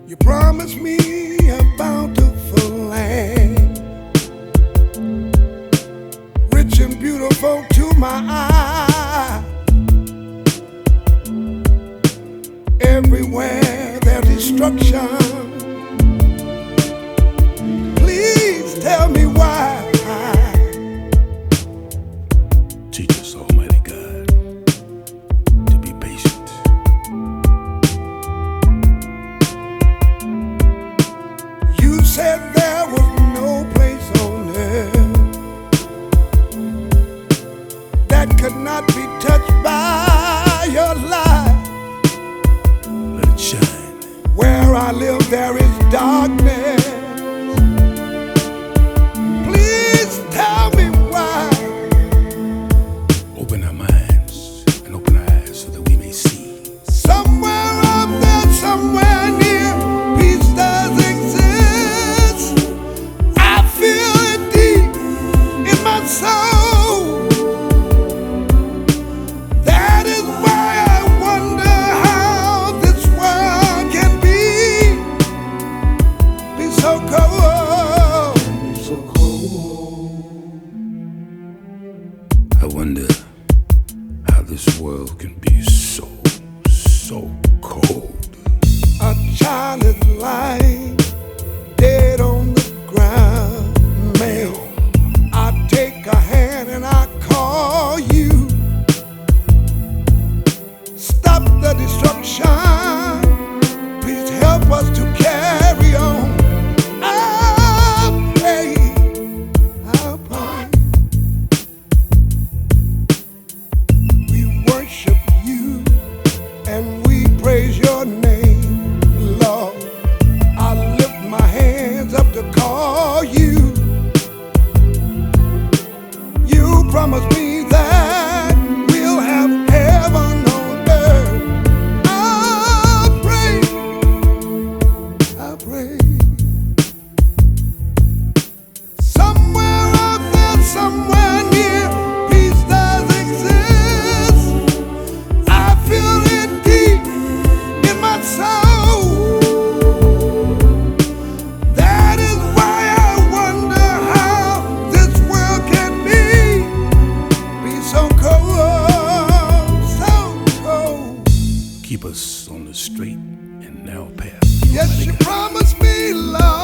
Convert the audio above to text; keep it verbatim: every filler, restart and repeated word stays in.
You promised me a bountiful land, rich and beautiful to my eye. Everywhere there's destruction, please tell me why. Teach us, Almighty God, to be patient. You said there was no place on earth that could not be touched by your light. Let it shine. Where I live there is darkness. Please tell me why. Open our minds and open our eyes so that we may see. Somewhere up there, somewhere near, peace does exist. I feel it deep in my soul. That is why I wonder how this world can be, be so cold, so cold. I wonder how this world can be so, so cold. A child is lying dead on the ground, man. I take a hand and I call you. Stop the destruction. Please help us to carry on. I pray, I pray. We worship you and we praise your name, Lord. I lift my hands up to call you. You promised me that we'll have heaven on earth. I pray, I pray. Somewhere out there, somewhere near, peace does exist. I feel it deep in my soul. That is why I wonder how this world can be, be so cold, so cold. Keep us on the straight and narrow path. Yes, you promised me love.